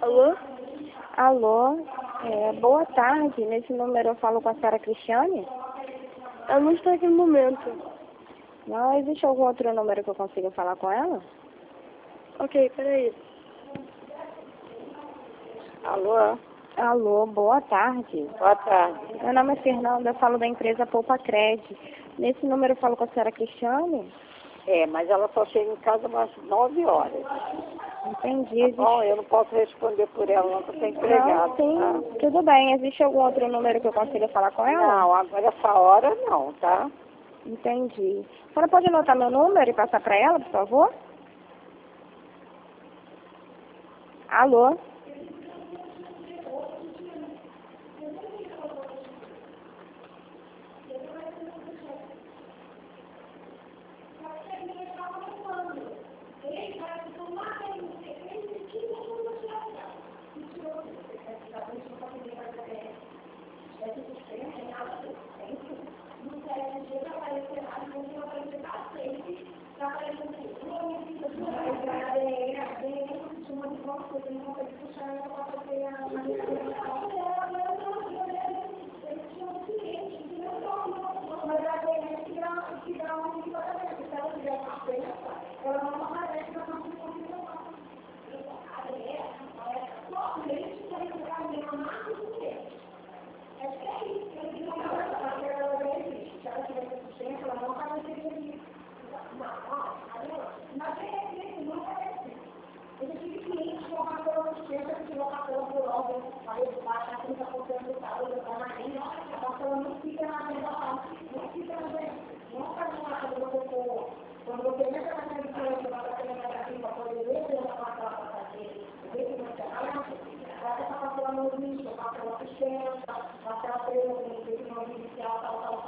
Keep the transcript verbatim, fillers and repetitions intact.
Alô? Alô, é, boa tarde. Nesse número eu falo com a senhora Cristiane? Ela não está aqui no momento. Não, existe algum outro número que eu consiga falar com ela? Ok, peraí. Alô? Alô, boa tarde. Boa tarde. Meu nome é Fernanda, eu falo da empresa Poupa Cred. Nesse número eu falo com a senhora Cristiane? É, mas ela só chega em casa umas nove horas. Entendi. Tá Existe... bom, eu não posso responder por ela, não, porque eu tenho empregado. Não, sim, Tá? tudo bem. Existe algum outro número que eu consiga falar com ela? Não, agora essa hora não, tá? Entendi. A senhora pode anotar meu número e passar para ela, por favor? Alô? Passar pelo inicial, tal, tal,